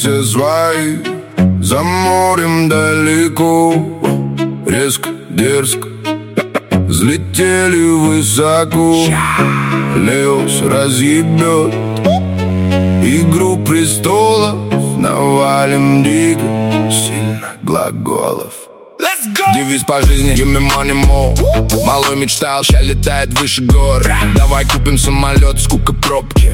все свои. За морем далеко, резко, дерзко взлетели высоко. Леос разъебет Игру престолов, навалим дико, сильно глаголов. Девиз по жизни give me money more. Малой мечтал, ща летает выше гор. Давай купим самолет, скука пробки.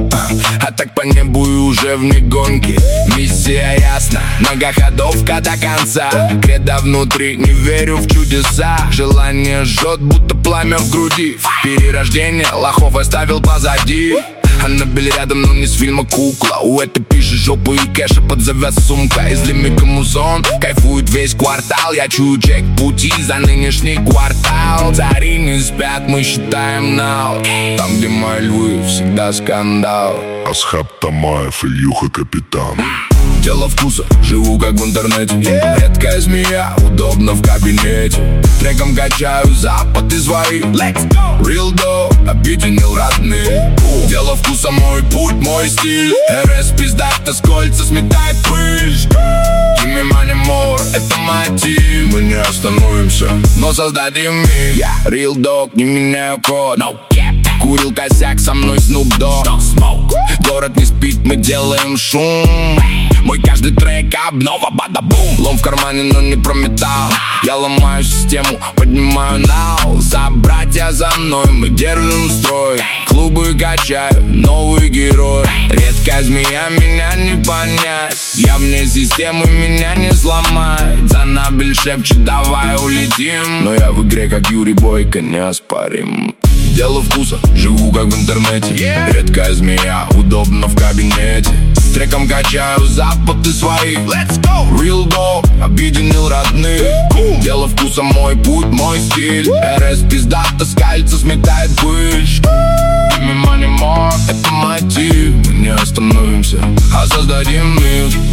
А так по небу и уже вне гонки. Миссия ясна, многоходовка до конца. Кредо внутри, не верю в чудеса. Желание жжет, будто пламя в груди. Перерождение лохов оставил позади. Аннабель рядом, но не с фильма «Кукла». У этой пишет жопу и кэша под завяз сумка. Из лимика музон, кайфует весь квартал. Я чую чек пути за нынешний квартал. Цари не спят, мы считаем нау. Там, где мои львы, всегда скандал. Асхаб Тамаев, Ильюха Капитан. Дело вкуса, живу как в интернете. Редкая змея, удобно в кабинете. Треком качаю запад и свои. Real Dog объединил родные. Дело вкуса, мой путь, мой стиль. РС пиздата с кольца сметает пыль. Give me money more, это мотив. Мы не остановимся, но создадим мир. Real Dog, не меняю код. Курил косяк, со мной Snoop Dogg. Город не спит, мы делаем шум. Мой каждый трек обнова, бада-бум. Лом в кармане, но не про металл. Я ломаю систему, поднимаю нау. Собратья за мной, мы держим строй. Клубы качаю, новый герой. Редкая змея, меня не понять. Я вне системы, меня не сломать. Аннабель шепчет, давай улетим. Но я в игре, как Юрий Бойко, неоспорим. Дело вкуса, живу как в интернете. Редкая змея, удобно в кабинете. Треком качаю запад и свои. Real Dog объединил родных. Дело вкуса, мой путь, мой стиль. РС пиздата с кольца сметает пыль. Give me money more, это мотив. Мы не остановимся, а создадим мир.